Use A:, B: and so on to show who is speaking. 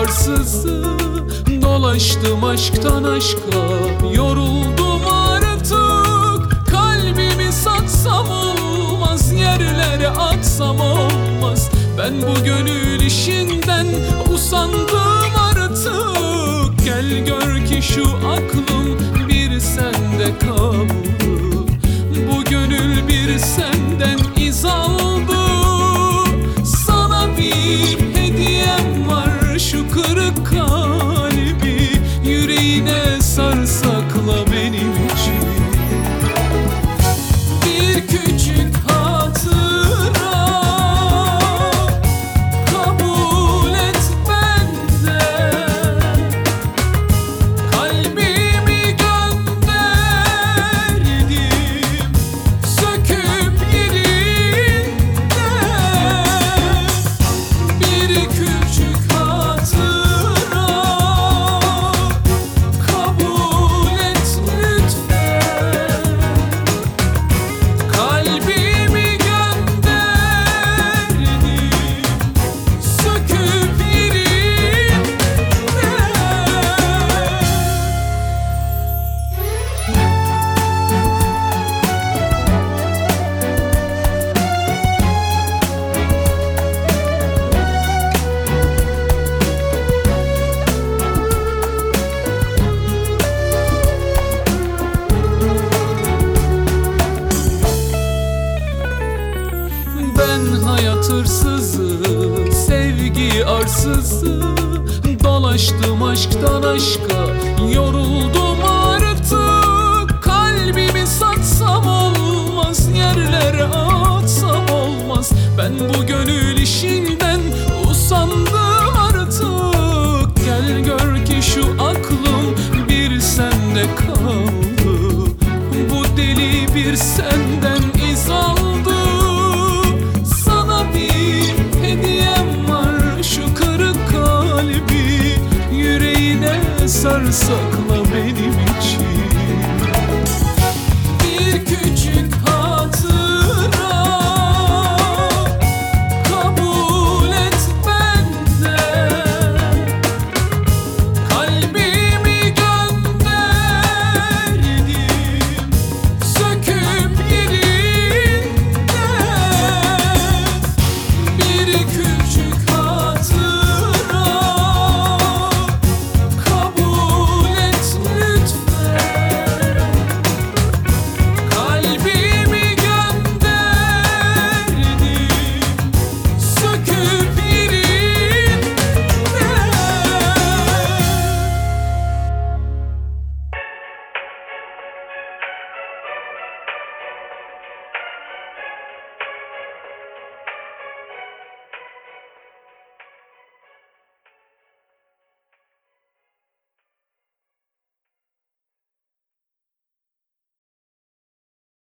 A: arsızı. Dolaştım aşktan aşka, yoruldum artık. Kalbimi satsam olmaz, yerlere atsam olmaz. Ben bu gönül işinden usandım artık. Gel gör ki şu aklım bir sende kaldı. Bu gönül bir senden iz aldı. Sana bir hediyem var, şu kırık kalbi yüreğine sar, sakla benim için. Bir küçük hatıra kabul et benden. Kalbimi gönderdim söküp yerinden. Bir küçük hatıra kabul et lütfen. Kalbimi gönderdim söküp yerinden. Ben hayat hırsızı, sevgi arsızı. Dolaştım aşktan aşka,